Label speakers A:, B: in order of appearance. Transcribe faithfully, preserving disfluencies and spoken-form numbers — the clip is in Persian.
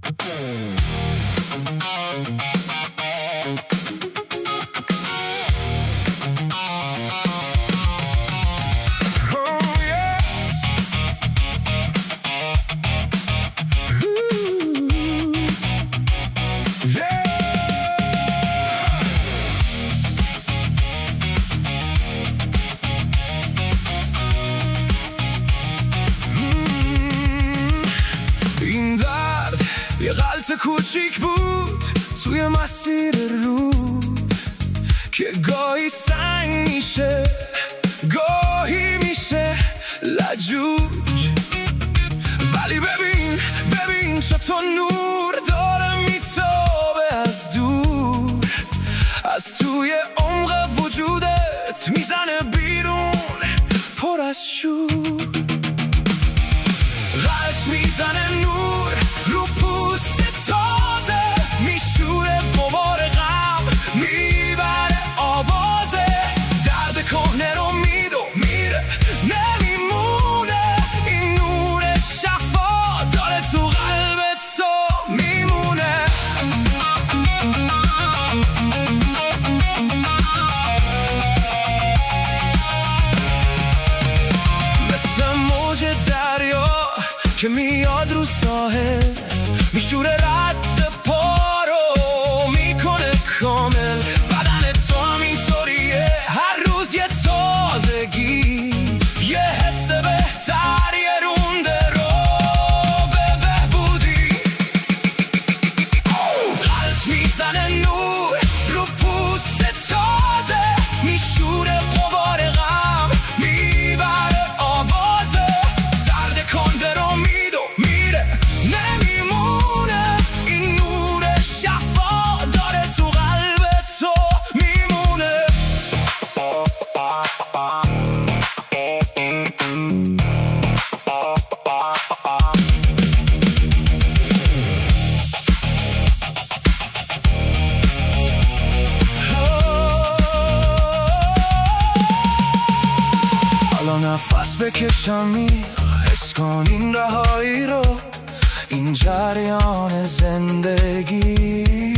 A: یه غلط کوچیک بود توی مسیر رود که گاهی سنگ میشه گاهی میشه لجوج، ولی ببین ببین چطور نور داره میتابه از دور، از توی عمق وجودت میزنه بیرون پر از شور. غلط میزنه نور رو پوست تازه، میشوره غبار غم، میبره آوازه، درد کهنه رو میدو میره نمیمونه، این نور شفا داره تو قلب تو میمونه. مثل موج دریا که میاد رو ساحل، میشوره رد پا رو میکنه کامل، بدن تو هم اینطوریه هر روز یه تازگی، یه حس بهتر یه رونده رو به بهبودی. غلط میزنه نور رو پوست تازه، میشوره غبار غم، میبره آوازه، درد کنده رو میدو میره نمیمونه، این نور شفا داره تو قلب تو میمونه. حالا نفس بکشم می حس کن این رهایی رو، این جریان زندگی